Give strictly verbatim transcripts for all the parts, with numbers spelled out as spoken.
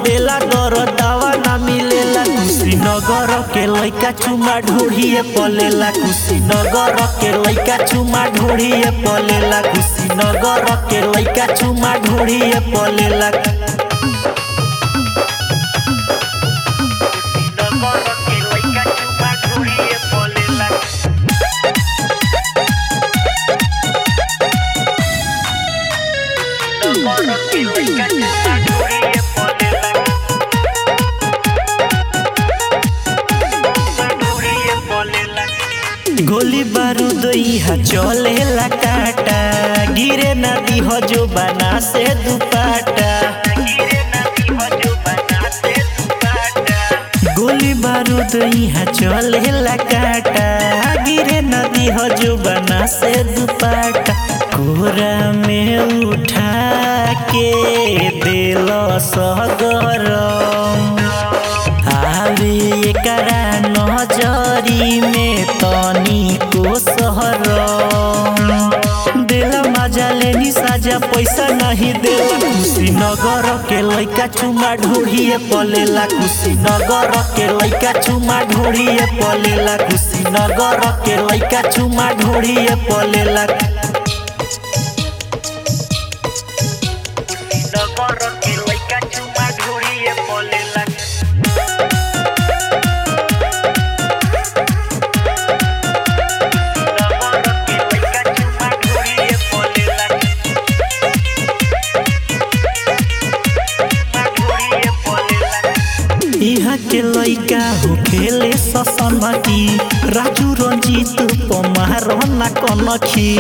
देला दर दावा ना मिलेला। कुशीनगर के लइका चुमा ढोढ़िए पलेला, कुशीनगर के लइका चुमा ढोढ़िए पलेला, कुशीनगर के लइका चुमा ढोढ़िए पलेला। गोली बारूद इहा चलेला काटा, गिरे नदी हो जो बना से दुपाटा। गोली बारूद इहा चलेला काटा, गिरे नदी हो जो बना से दुपाटा। कोरा में उठा के दिल सगरम, आवे एकरा नजरी में तनी को सहरम। देला मजा लेनी साजा पैसा नहीं देला। कुशीनगर के लइका चुमा ढोढ़िए पलेला, कुशीनगर के लइका चुमा ढोढ़िए पलेला, कुशीनगर के लइका चुमा ढोढ़िए पलेला। इहा के लइका हो खेले ससनकी, राजू रंजीत पमारो ना कनखी।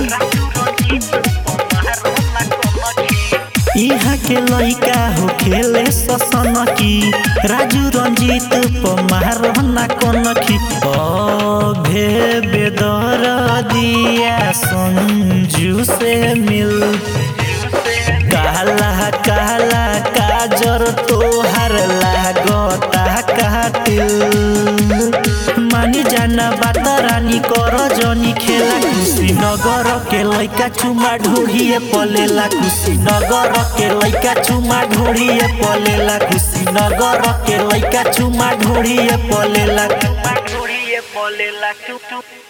इहा के लइका हो खेले ससनकी, राजू रंजीत पमारो ना कनखी। ओ भे बेदर दिया संजू से मिल, काला काला काजर तोहर लागता कातिल। मानी जाना बात रानी कर जनी खेला। कुशीनगर के लइका चुमा ढोढ़िए पलेला, कुशीनगर के लइका चुमा ढोढ़िए पलेला, कुशीनगर के लइका चुमा ढोढ़िए पलेला।